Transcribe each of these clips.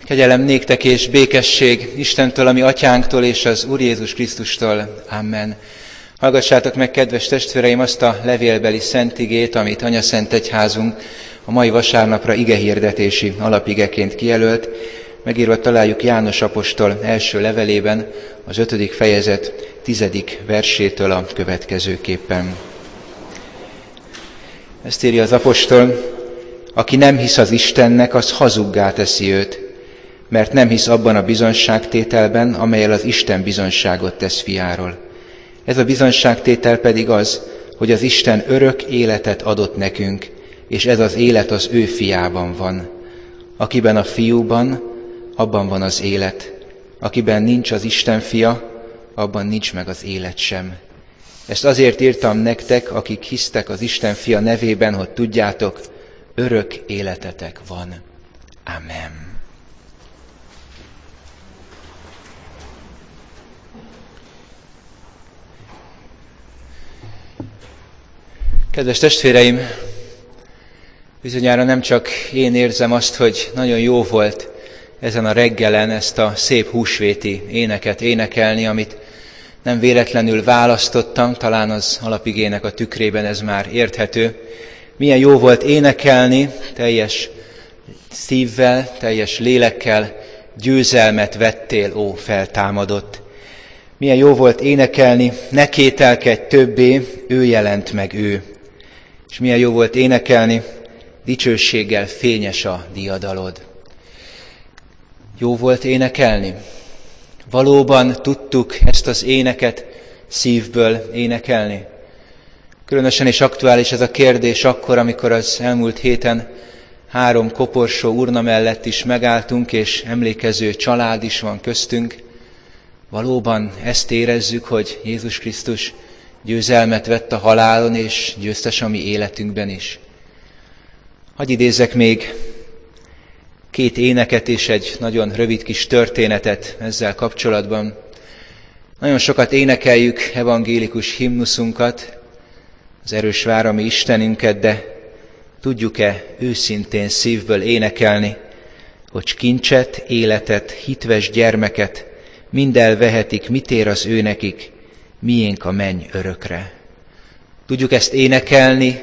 Kegyelem néktek és békesség Istentől, ami atyánktól és az Úr Jézus Krisztustól. Amen. Hallgassátok meg, kedves testvéreim, azt a levélbeli szent igét, amit Anyaszent Egyházunk a mai vasárnapra igehirdetési alapigeként kijelölt. Megírva találjuk János apostol első levelében, az 5. fejezet 10. versétől a következőképpen. Ezt írja az apostol: aki nem hisz az Istennek, az hazuggá teszi őt, mert nem hisz abban a bizonyságtételben, amellyel az Isten bizonyságot tesz fiáról. Ez a bizonyságtétel pedig az, hogy az Isten örök életet adott nekünk, és ez az élet az ő fiában van. Akiben a fiúban, abban van az élet. Akiben nincs az Isten fia, abban nincs meg az élet sem. Ezt azért írtam nektek, akik hisztek az Isten fia nevében, hogy tudjátok, örök életetek van. Amen. Kedves testvéreim, bizonyára nem csak én érzem azt, hogy nagyon jó volt ezen a reggelen ezt a szép húsvéti éneket énekelni, amit nem véletlenül választottam, talán az alapigének a tükrében ez már érthető. Milyen jó volt énekelni, teljes szívvel, teljes lélekkel, győzelmet vettél, ó feltámadott. Milyen jó volt énekelni, ne kételkedj többé, ő jelent meg ő. És milyen jó volt énekelni, dicsőséggel fényes a diadalod. Jó volt énekelni. Valóban tudtuk ezt az éneket szívből énekelni. Különösen és aktuális ez a kérdés akkor, amikor az elmúlt héten 3 koporsó urna mellett is megálltunk, és emlékező család is van köztünk. Valóban ezt érezzük, hogy Jézus Krisztus győzelmet vett a halálon, és győztes a mi életünkben is. Hadd idézzek még 2 éneket és egy nagyon rövid kis történetet ezzel kapcsolatban. Nagyon sokat énekeljük evangélikus himnuszunkat, az erős vár a mi Istenünket, de tudjuk-e őszintén szívből énekelni, hogy kincset, életet, hitves gyermeket mind elvehetik, mit ér az ő nekik, miénk a menny örökre. Tudjuk ezt énekelni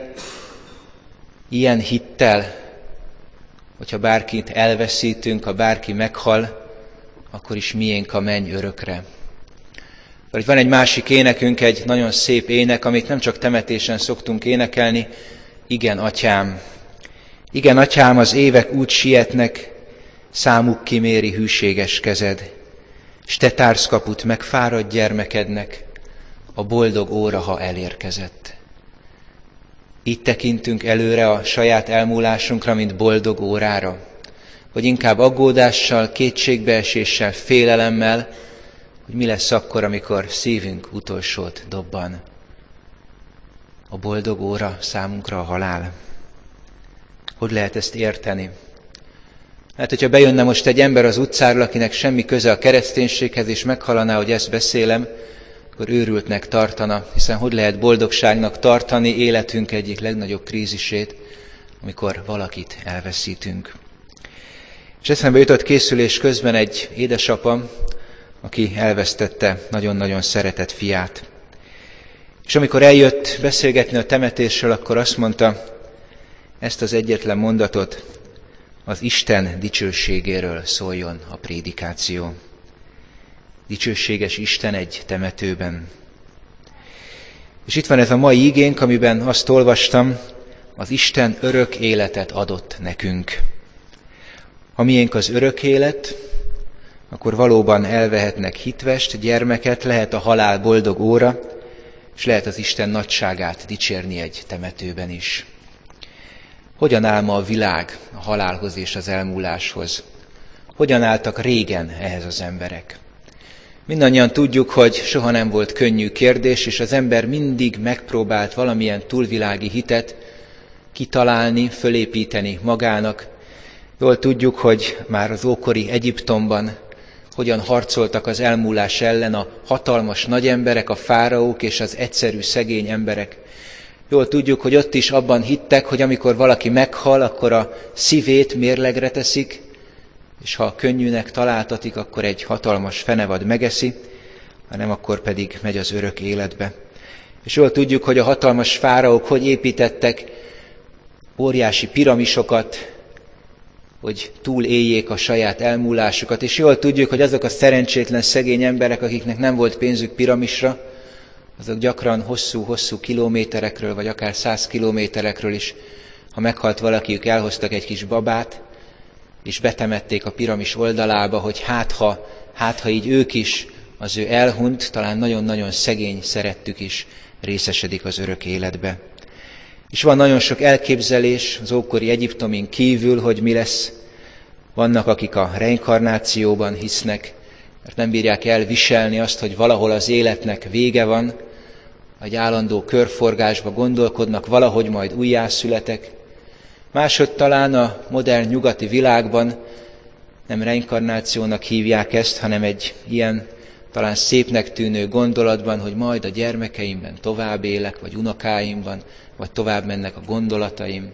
ilyen hittel, hogyha bárkit elveszítünk, ha bárki meghal, akkor is miénk a menny örökre. Vagy van egy másik énekünk, egy nagyon szép ének, amit nem csak temetésen szoktunk énekelni. Igen, atyám. Igen, atyám, az évek úgy sietnek, számuk kiméri hűséges kezed, s te társz kaput megfáradt gyermekednek, a boldog óra, ha elérkezett. Így tekintünk előre a saját elmúlásunkra, mint boldog órára, vagy inkább aggódással, kétségbeeséssel, félelemmel, hogy mi lesz akkor, amikor szívünk utolsót dobban. A boldog óra számunkra a halál. Hogy lehet ezt érteni? Hát, hogyha bejönne most egy ember az utcáról, akinek semmi köze a kereszténységhez, és meghallaná, hogy ezt beszélem, akkor őrültnek tartana, hiszen hogy lehet boldogságnak tartani életünk egyik legnagyobb krízisét, amikor valakit elveszítünk. És eszembe jutott készülés közben egy édesapa, aki elvesztette nagyon-nagyon szeretett fiát. És amikor eljött beszélgetni a temetésről, akkor azt mondta ezt az egyetlen mondatot: az Isten dicsőségéről szóljon a prédikáció. Dicsőséges Isten egy temetőben. És itt van ez a mai igénk, amiben azt olvastam, az Isten örök életet adott nekünk. Ha miénk az örök élet, akkor valóban elvehetnek hitvest, gyermeket, lehet a halál boldog óra, és lehet az Isten nagyságát dicsérni egy temetőben is. Hogyan áll ma a világ a halálhoz és az elmúláshoz? Hogyan álltak régen ehhez az emberek? Mindannyian tudjuk, hogy soha nem volt könnyű kérdés, és az ember mindig megpróbált valamilyen túlvilági hitet kitalálni, fölépíteni magának. Jól tudjuk, hogy már az ókori Egyiptomban hogyan harcoltak az elmúlás ellen a hatalmas nagy emberek, a fáraók és az egyszerű szegény emberek. Jól tudjuk, hogy ott is abban hittek, hogy amikor valaki meghal, akkor a szívét mérlegre teszik, és ha könnyűnek találtatik, akkor egy hatalmas fenevad megeszi, ha nem, akkor pedig megy az örök életbe. És jól tudjuk, hogy a hatalmas fáraók hogy építettek óriási piramisokat, hogy túléljék a saját elmúlásukat, és jól tudjuk, hogy azok a szerencsétlen szegény emberek, akiknek nem volt pénzük piramisra, azok gyakran hosszú-hosszú kilométerekről, vagy akár 100 kilométerekről is, ha meghalt valakiük, elhoztak egy kis babát, és betemették a piramis oldalába, hogy hát ha így ők is, az ő elhunyt, talán nagyon-nagyon szegény szerettük is részesedik az örök életbe. És van nagyon sok elképzelés az ókori Egyiptomin kívül, hogy mi lesz. Vannak, akik a reinkarnációban hisznek, mert nem bírják elviselni azt, hogy valahol az életnek vége van, egy állandó körforgásba gondolkodnak, valahogy majd újjászületek. Másod talán a modern nyugati világban nem reinkarnációnak hívják ezt, hanem egy ilyen talán szépnek tűnő gondolatban, hogy majd a gyermekeimben tovább élek, vagy unokáimban, vagy tovább mennek a gondolataim.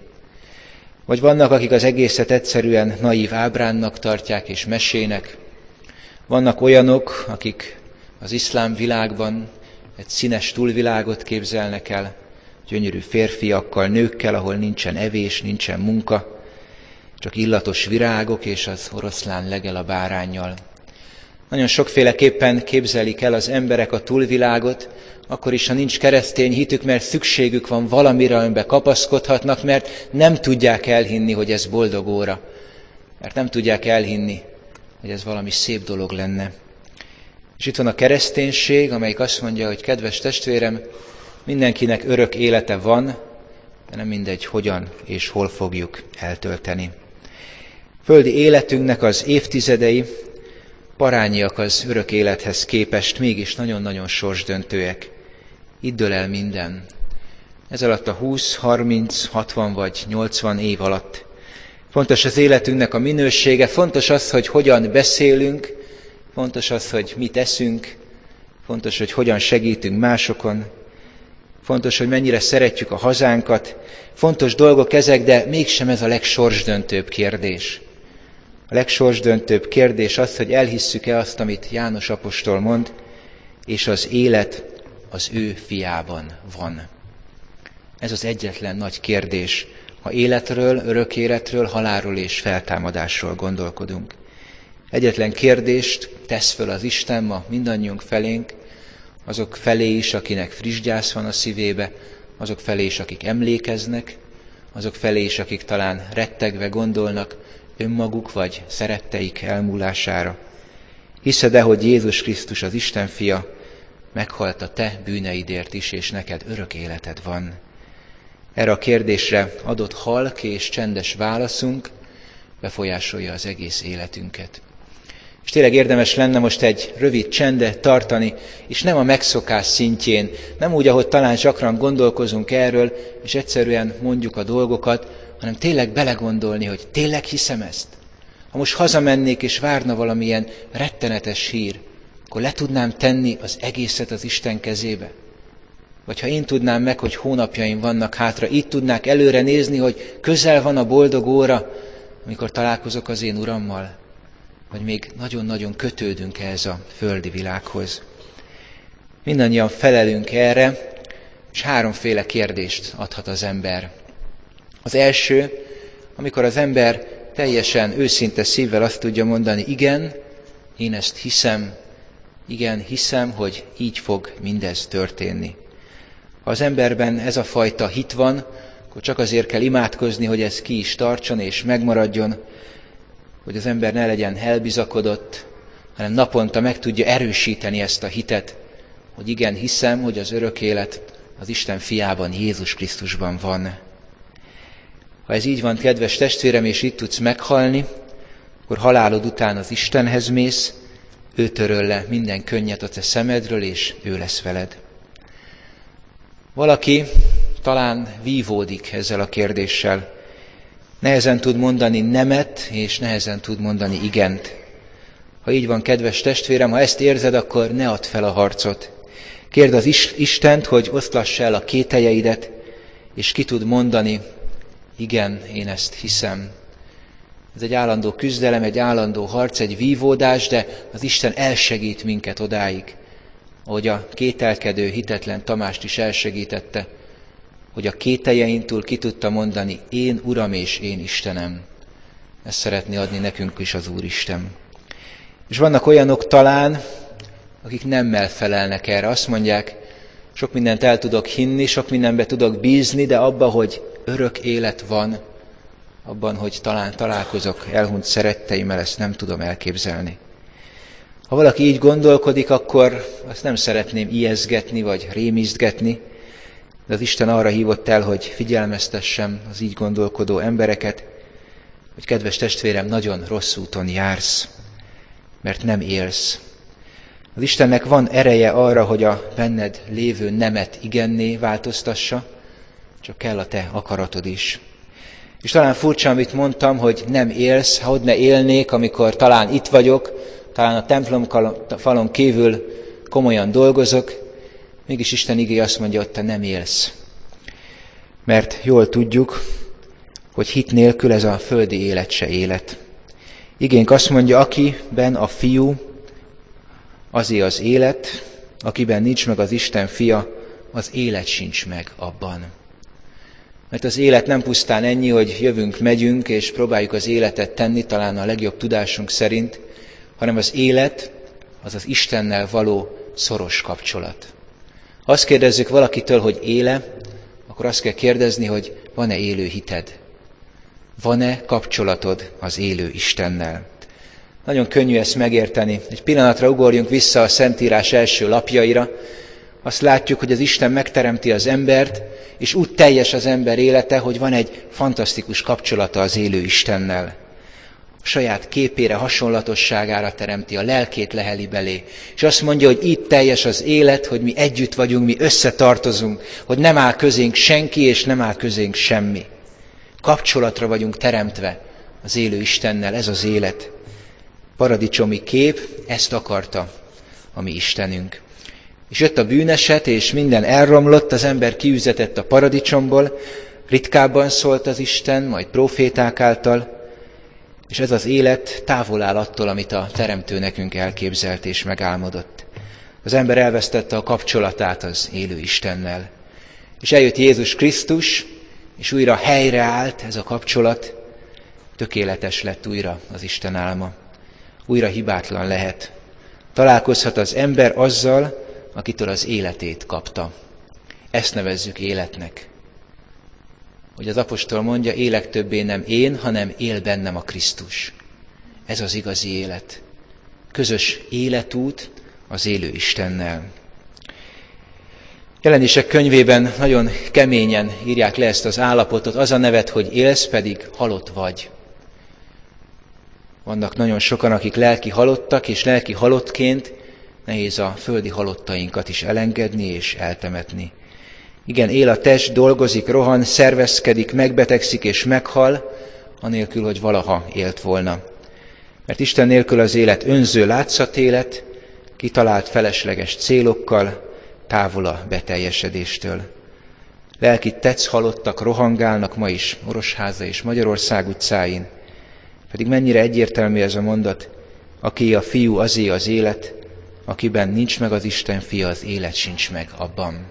Vagy vannak, akik az egészet egyszerűen naív ábránnak tartják és mesének. Vannak olyanok, akik az iszlám világban egy színes túlvilágot képzelnek el, gyönyörű férfiakkal, nőkkel, ahol nincsen evés, nincsen munka, csak illatos virágok és az oroszlán legel a báránnyal. Nagyon sokféleképpen képzelik el az emberek a túlvilágot, akkor is, ha nincs keresztény hitük, mert szükségük van valamire, amiben kapaszkodhatnak, mert nem tudják elhinni, hogy ez boldog óra. Mert nem tudják elhinni, hogy ez valami szép dolog lenne. És itt van a kereszténység, amelyik azt mondja, hogy kedves testvérem, mindenkinek örök élete van, de nem mindegy, hogyan és hol fogjuk eltölteni. Földi életünknek az évtizedei parányiak az örök élethez képest, mégis nagyon-nagyon sorsdöntőek. Itt dől el minden. Ez alatt a 20, 30, 60 vagy 80 év alatt. Fontos az életünknek a minősége, fontos az, hogy hogyan beszélünk, fontos az, hogy mit eszünk, fontos, hogy hogyan segítünk másokon, fontos, hogy mennyire szeretjük a hazánkat, fontos dolgok ezek, de mégsem ez a legsorsdöntőbb kérdés. A legsorsdöntőbb kérdés az, hogy elhisszük-e azt, amit János apostol mond, és az élet az ő fiában van. Ez az egyetlen nagy kérdés, ha életről, örök életről, halálról és feltámadásról gondolkodunk. Egyetlen kérdést tesz föl az Isten ma mindannyiunk felénk, azok felé is, akinek friss gyász van a szívébe, azok felé is, akik emlékeznek, azok felé is, akik talán rettegve gondolnak önmaguk vagy szeretteik elmúlására. Hiszed-e, hogy Jézus Krisztus, az Isten fia, meghalt a te bűneidért is, és neked örök életed van? Erre a kérdésre adott halk és csendes válaszunk befolyásolja az egész életünket. És tényleg érdemes lenne most egy rövid csendet tartani, és nem a megszokás szintjén, nem úgy, ahogy talán gyakran gondolkozunk erről, és egyszerűen mondjuk a dolgokat, hanem tényleg belegondolni, hogy tényleg hiszem ezt. Ha most hazamennék és várna valamilyen rettenetes hír, akkor le tudnám tenni az egészet az Isten kezébe. Vagy ha én tudnám meg, hogy hónapjaim vannak hátra, így tudnák előre nézni, hogy közel van a boldog óra, amikor találkozok az én Urammal. Vagy még nagyon-nagyon kötődünk ehhez a földi világhoz. Mindannyian felelünk erre, és háromféle kérdést adhat az ember. Az első, amikor az ember teljesen őszinte szívvel azt tudja mondani, igen, én ezt hiszem, igen, hiszem, hogy így fog mindez történni. Ha az emberben ez a fajta hit van, akkor csak azért kell imádkozni, hogy ez ki is tartson és megmaradjon, hogy az ember ne legyen elbizakodott, hanem naponta meg tudja erősíteni ezt a hitet, hogy igen, hiszem, hogy az örök élet az Isten fiában, Jézus Krisztusban van. Ha ez így van, kedves testvérem, és itt tudsz meghalni, akkor halálod után az Istenhez mész, ő töröl le minden könnyet a te szemedről, és ő lesz veled. Valaki talán vívódik ezzel a kérdéssel. Nehezen tud mondani nemet, és nehezen tud mondani igent. Ha így van, kedves testvérem, ha ezt érzed, akkor ne add fel a harcot. Kérd az Istent, hogy oszlassa el a kételjeidet, és ki tud mondani, igen, én ezt hiszem. Ez egy állandó küzdelem, egy állandó harc, egy vívódás, de az Isten elsegít minket odáig, ahogy a kételkedő, hitetlen Tamást is elsegítette, hogy a kételjein túl ki tudta mondani, én Uram és én Istenem. Ezt szeretné adni nekünk is az Úristen. És vannak olyanok talán, akik nemmel felelnek erre. Azt mondják, sok mindent el tudok hinni, sok mindenbe tudok bízni, de abba, hogy örök élet van, abban, hogy talán találkozok elhunyt szeretteimmel, ezt nem tudom elképzelni. Ha valaki így gondolkodik, akkor azt nem szeretném ijesztgetni, vagy rémisztgetni, de az Isten arra hívott el, hogy figyelmeztessem az így gondolkodó embereket, hogy kedves testvérem, nagyon rossz úton jársz, mert nem élsz. Az Istennek van ereje arra, hogy a benned lévő nemet igenné változtassa, csak kell a te akaratod is. És talán furcsa, amit mondtam, hogy nem élsz, ha ott ne élnék, amikor talán itt vagyok, talán a templom falon kívül komolyan dolgozok, mégis Isten igéje azt mondja, hogy te nem élsz. Mert jól tudjuk, hogy hit nélkül ez a földi élet se élet. Igénk azt mondja, akiben a Fiú, azé az élet, akiben nincs meg az Isten fia, az élet sincs meg abban. Mert az élet nem pusztán ennyi, hogy jövünk, megyünk, és próbáljuk az életet tenni, talán a legjobb tudásunk szerint, hanem az élet az az Istennel való szoros kapcsolat. Ha azt kérdezzük valakitől, hogy éle, akkor azt kell kérdezni, hogy van-e élő hited? Van-e kapcsolatod az élő Istennel? Nagyon könnyű ezt megérteni. Egy pillanatra ugorjunk vissza a Szentírás első lapjaira. Azt látjuk, hogy az Isten megteremti az embert, és úgy teljes az ember élete, hogy van egy fantasztikus kapcsolata az élő Istennel. A saját képére, hasonlatosságára teremti, a lelkét leheli belé. És azt mondja, hogy így teljes az élet, hogy mi együtt vagyunk, mi összetartozunk, hogy nem áll közénk senki, és nem áll közénk semmi. Kapcsolatra vagyunk teremtve az élő Istennel, ez az élet. Paradicsomi kép, ezt akarta a mi Istenünk. És jött a bűneset, és minden elromlott, az ember kiüzetett a paradicsomból, ritkábban szólt az Isten, majd próféták által, és ez az élet távol áll attól, amit a Teremtő nekünk elképzelt és megálmodott. Az ember elvesztette a kapcsolatát az élő Istennel. És eljött Jézus Krisztus, és újra helyreállt ez a kapcsolat, tökéletes lett újra az Isten álma. Újra hibátlan lehet. Találkozhat az ember azzal, akitől az életét kapta. Ezt nevezzük életnek. Hogy az apostol mondja, élek többé nem én, hanem él bennem a Krisztus. Ez az igazi élet. Közös életút az élő Istennel. Jelenések könyvében nagyon keményen írják le ezt az állapotot, az a nevet, hogy élsz, pedig halott vagy. Vannak nagyon sokan, akik lelki halottak, és lelki halottként nehéz a földi halottainkat is elengedni és eltemetni. Igen, él a test, dolgozik, rohan, szervezkedik, megbetegszik és meghal, anélkül, hogy valaha élt volna. Mert Isten nélkül az élet önző látszatélet, kitalált felesleges célokkal, távol a beteljesedéstől. Lelki tetsz halottak rohangálnak ma is Orosháza és Magyarország utcáin, pedig mennyire egyértelmű ez a mondat, aki a Fiú, azé az élet, akiben nincs meg az Isten fia, az élet sincs meg abban.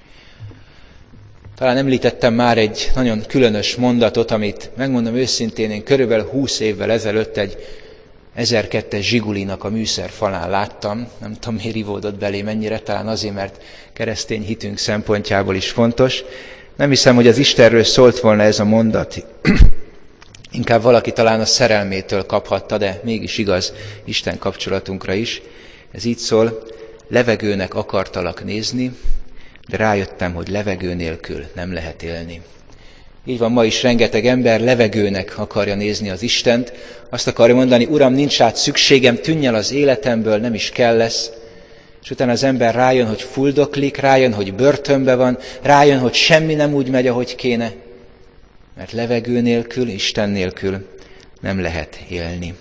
Talán említettem már egy nagyon különös mondatot, amit megmondom őszintén, én körülbelül 20 évvel ezelőtt egy 1002-es Zsigulinak a műszerfalán láttam. Nem tudom, miért ivódott belé mennyire, talán azért, mert keresztény hitünk szempontjából is fontos. Nem hiszem, hogy az Istenről szólt volna ez a mondat. Inkább valaki talán a szerelmétől kaphatta, de mégis igaz Isten kapcsolatunkra is. Ez így szól, levegőnek akartalak nézni, de rájöttem, hogy levegő nélkül nem lehet élni. Így van ma is rengeteg ember, levegőnek akarja nézni az Istent, azt akarja mondani, Uram, nincs rád szükségem, tűnj el az életemből, nem is kell lesz. És utána az ember rájön, hogy fuldoklik, rájön, hogy börtönbe van, rájön, hogy semmi nem úgy megy, ahogy kéne. Mert levegő nélkül, Isten nélkül nem lehet élni.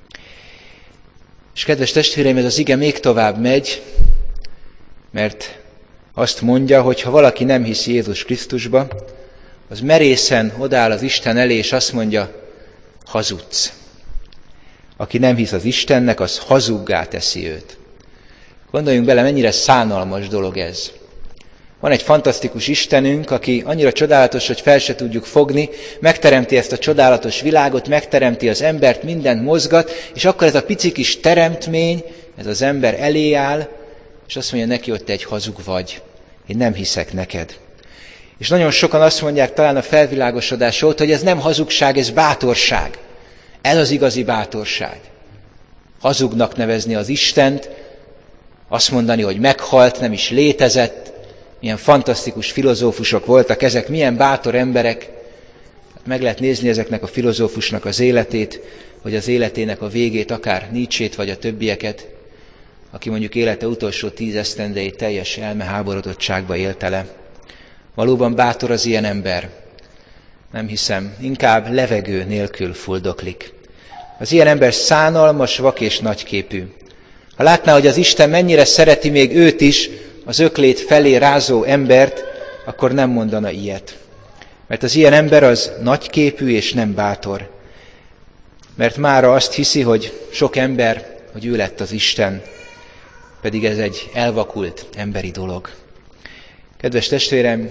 És kedves testvéreim, ez az ige még tovább megy, mert azt mondja, hogy ha valaki nem hisz Jézus Krisztusba, az merészen odáll az Isten elé, és azt mondja, hazudsz. Aki nem hisz az Istennek, az hazuggá teszi őt. Gondoljunk bele, mennyire szánalmas dolog ez. Van egy fantasztikus Istenünk, aki annyira csodálatos, hogy fel se tudjuk fogni, megteremti ezt a csodálatos világot, megteremti az embert, mindent mozgat, és akkor ez a pici kis teremtmény, ez az ember elé áll, és azt mondja neki, hogy te egy hazug vagy. Én nem hiszek neked. És nagyon sokan azt mondják talán a felvilágosodás óta, hogy ez nem hazugság, ez bátorság. Ez az igazi bátorság. Hazugnak nevezni az Istent, azt mondani, hogy meghalt, nem is létezett, milyen fantasztikus filozófusok voltak ezek, milyen bátor emberek. Meg lehet nézni ezeknek a filozófusnak az életét, vagy az életének a végét, akár Nietzsét, vagy a többieket, aki mondjuk élete utolsó 10 esztendejét teljes elmeháborodottságba élte le. Valóban bátor az ilyen ember? Nem hiszem, inkább levegő nélkül fuldoklik. Az ilyen ember szánalmas, vak és nagyképű. Ha látná, hogy az Isten mennyire szereti még őt is, az öklét felé rázó embert, akkor nem mondana ilyet. Mert az ilyen ember az nagyképű és nem bátor. Mert mára azt hiszi, hogy sok ember, hogy ő lett az Isten, pedig ez egy elvakult emberi dolog. Kedves testvérem,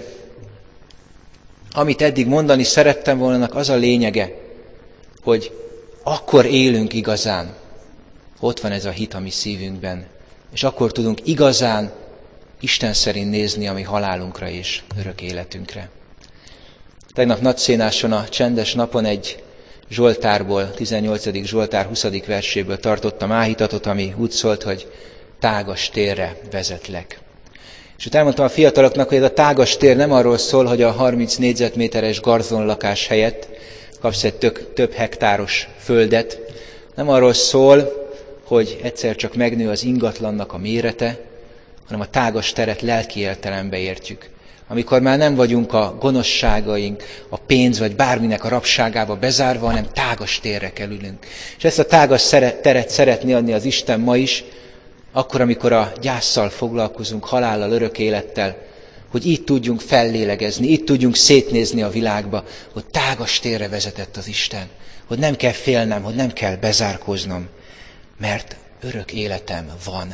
amit eddig mondani szerettem volna, az a lényege, hogy akkor élünk igazán, ott van ez a hit a mi szívünkben, és akkor tudunk igazán Isten szerint nézni a mi halálunkra és örök életünkre. Tegnap nagyszénáson a csendes napon egy Zsoltárból, 18. Zsoltár 20. verséből tartottam áhítatot, ami úgy szólt, hogy tágas térre vezetlek. És ott elmondtam a fiataloknak, hogy ez a tágas tér nem arról szól, hogy a 30 négyzetméteres garzonlakás helyett kapsz egy több hektáros földet, nem arról szól, hogy egyszer csak megnő az ingatlannak a mérete, hanem a tágas teret lelki értelembe értjük. Amikor már nem vagyunk a gonoszságaink, a pénz vagy bárminek a rabságába bezárva, hanem tágas térre kerülünk. És ezt a tágas teret szeretné adni az Isten ma is, akkor, amikor a gyásszal foglalkozunk, halállal, örök élettel, hogy így tudjunk fellélegezni, így tudjunk szétnézni a világba, hogy tágas térre vezetett az Isten, hogy nem kell félnem, hogy nem kell bezárkóznom, mert örök életem van.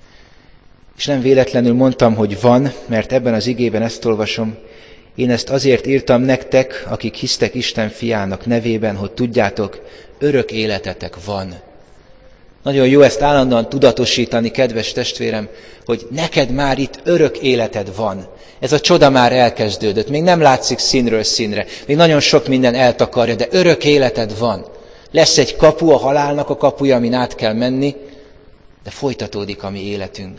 És nem véletlenül mondtam, hogy van, mert ebben az igében ezt olvasom, én ezt azért írtam nektek, akik hisztek Isten fiának nevében, hogy tudjátok, örök életetek van. Nagyon jó ezt állandóan tudatosítani, kedves testvérem, hogy neked már itt örök életed van. Ez a csoda már elkezdődött, még nem látszik színről színre, még nagyon sok minden eltakarja, de örök életed van. Lesz egy kapu, a halálnak a kapuja, amin át kell menni, de folytatódik a mi életünk.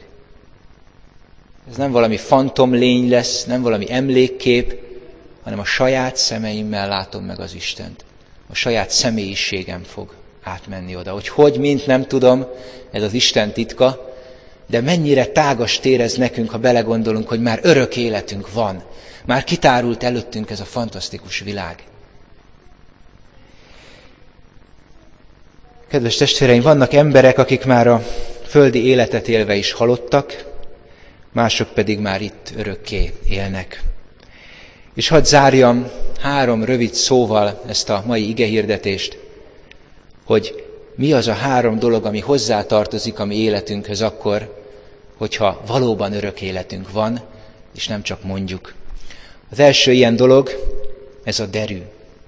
Ez nem valami fantomlény lesz, nem valami emlékkép, hanem a saját szemeimmel látom meg az Istent. A saját személyiségem fog átmenni oda. Hogy mint nem tudom, ez az Isten titka, de mennyire tágas tér ez nekünk, ha belegondolunk, hogy már örök életünk van. Már kitárult előttünk ez a fantasztikus világ. Kedves testvéreim, vannak emberek, akik már a földi életet élve is halottak, mások pedig már itt örökké élnek. És hadd zárjam 3 rövid szóval ezt a mai igehirdetést, hogy mi az a 3 dolog, ami hozzátartozik a mi életünkhöz akkor, hogyha valóban örök életünk van, és nem csak mondjuk. Az első ilyen dolog, ez a derű.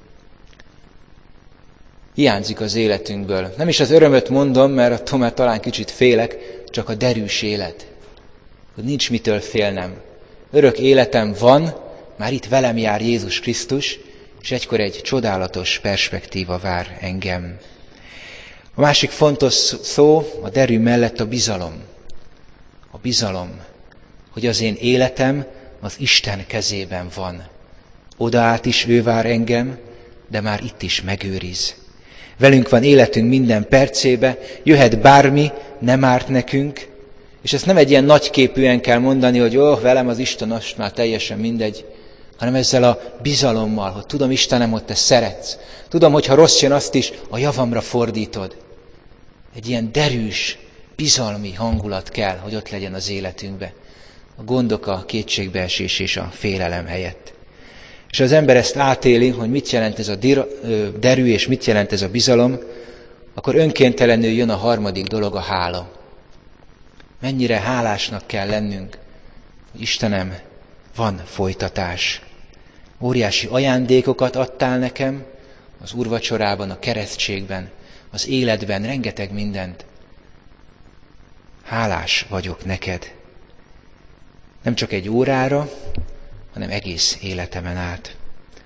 Hiányzik az életünkből. Nem is az örömöt mondom, mert attól már talán kicsit félek, csak a derűs élet. Hogy nincs mitől félnem. Örök életem van, már itt velem jár Jézus Krisztus, és egykor egy csodálatos perspektíva vár engem. A másik fontos szó a derű mellett a bizalom. A bizalom, hogy az én életem az Isten kezében van. Oda át is ő vár engem, de már itt is megőriz. Velünk van életünk minden percébe, jöhet bármi, nem árt nekünk, és ezt nem egy ilyen nagyképűen kell mondani, hogy velem az Isten, most már teljesen mindegy, hanem ezzel a bizalommal, hogy tudom, Istenem, hogy te szeretsz. Tudom, hogy ha rossz jön, azt is a javamra fordítod. Egy ilyen derűs, bizalmi hangulat kell, hogy ott legyen az életünkbe. A gondok, a kétségbeesés és a félelem helyett. És ha az ember ezt átéli, hogy mit jelent ez a derű, és mit jelent ez a bizalom, akkor önkéntelenül jön a harmadik dolog, a hála. Mennyire hálásnak kell lennünk, hogy Istenem, van folytatás. Óriási ajándékokat adtál nekem az úrvacsorában, a keresztségben, az életben, rengeteg mindent. Hálás vagyok neked. Nem csak egy órára, hanem egész életemen át.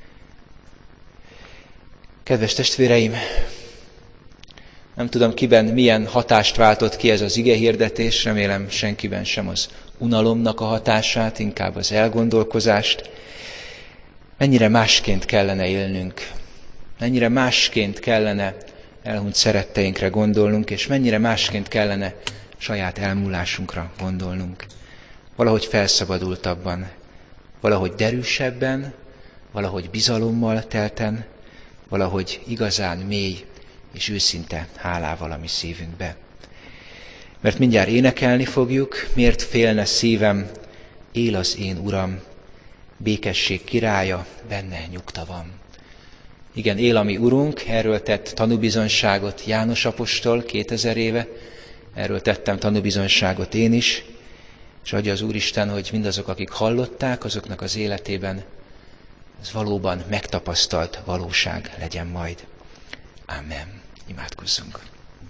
Kedves testvéreim, nem tudom, kiben milyen hatást váltott ki ez az igehirdetés, remélem senkiben sem az unalomnak a hatását, inkább az elgondolkozást. Mennyire másként kellene élnünk, mennyire másként kellene elhunyt szeretteinkre gondolnunk, és mennyire másként kellene saját elmúlásunkra gondolnunk. Valahogy felszabadultabban, valahogy derűsebben, valahogy bizalommal telten, valahogy igazán mély és őszinte hálával a mi szívünkbe. Mert mindjárt énekelni fogjuk, miért félne szívem, él az én Uram, békesség királya, benne nyugta van. Igen, él a mi Urunk, erről tett tanúbizonyságot János apostol 2000 éve, erről tettem tanúbizonyságot én is, és adja az Úristen, hogy mindazok, akik hallották, azoknak az életében ez valóban megtapasztalt valóság legyen majd. Amen. Imádkozzunk.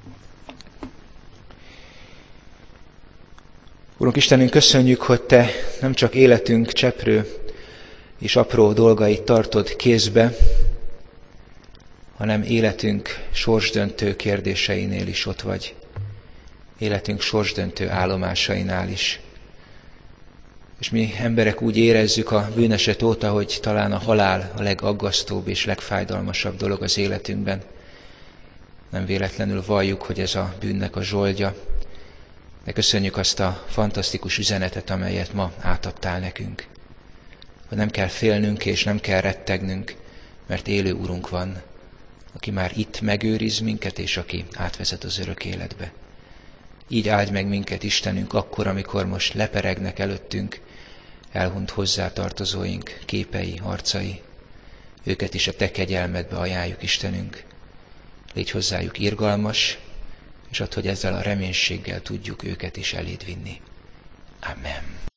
Urunk Istenünk, köszönjük, hogy Te nem csak életünk cseprő és apró dolgait tartod kézbe, hanem életünk sorsdöntő kérdéseinél is ott vagy. Életünk sorsdöntő állomásainál is. És mi emberek úgy érezzük a bűneset óta, hogy talán a halál a legaggasztóbb és legfájdalmasabb dolog az életünkben. Nem véletlenül valljuk, hogy ez a bűnnek a zsoldja, de köszönjük azt a fantasztikus üzenetet, amelyet ma átadtál nekünk. Hogy nem kell félnünk és nem kell rettegnünk, mert élő Urunk van, aki már itt megőriz minket, és aki átvezet az örök életbe. Így áldj meg minket, Istenünk, akkor, amikor most leperegnek előttünk elhunyt hozzátartozóink képei, arcai. Őket is a Te kegyelmedbe ajánljuk, Istenünk. Légy hozzájuk irgalmas, és add, hogy ezzel a reménységgel tudjuk őket is eléd vinni. Amen.